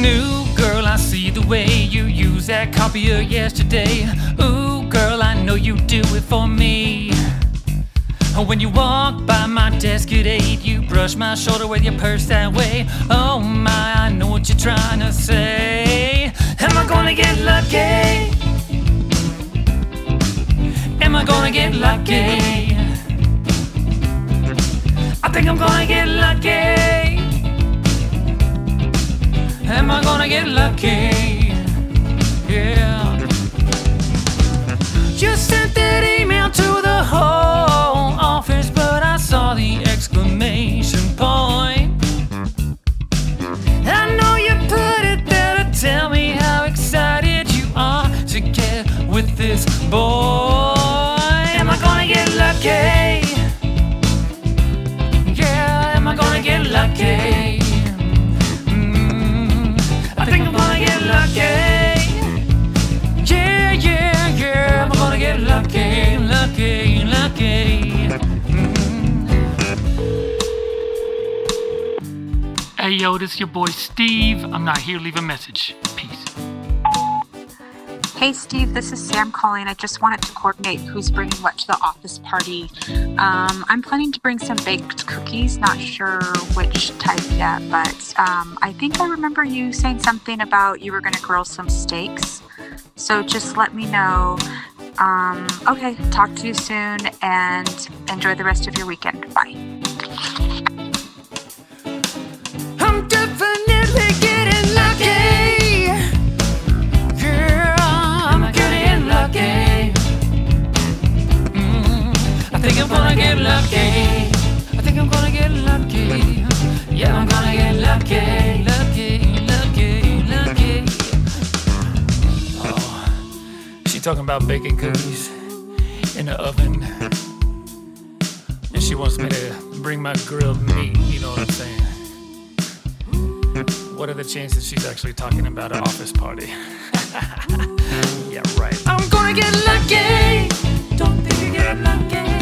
New girl, I see the way you use that copier yesterday. Ooh, girl, I know you do it for me. When you walk by my desk at 8, you brush my shoulder with your purse that way. Oh my, I know what you're trying to say. Am I gonna get lucky? Am I gonna get lucky? I think I'm gonna get lucky. Am I gonna get lucky? Yeah. You sent that email to the whole office, but I saw the exclamation point. I know you put it there to tell me how excited you are to get with this boy. Am I gonna get lucky? Yeah, am I gonna get lucky? I think I'm gonna get lucky. Yeah, yeah, yeah, I'm gonna get lucky, lucky, lucky. Hey yo, this is your boy Steve. I'm not here, leave a message. Peace. Hey Steve, this is Sam calling. I just wanted to coordinate who's bringing what to the office party. I'm planning to bring some baked cookies, not sure which type yet, but I think I remember you saying something about you were going to grill some steaks. So just let me know. Okay, talk to you soon and enjoy the rest of your weekend. Bye. I'm definitely getting lucky. Yeah, I'm getting lucky. I think I'm gonna get lucky. I think I'm gonna get lucky. Yeah, I'm gonna get lucky, lucky, lucky, lucky. Oh, she talking about baking cookies in the oven, and she wants me to bring my grilled meat. You know what I'm saying? What are the chances she's actually talking about an office party? Yeah, right. I'm gonna get lucky. Don't think you get lucky.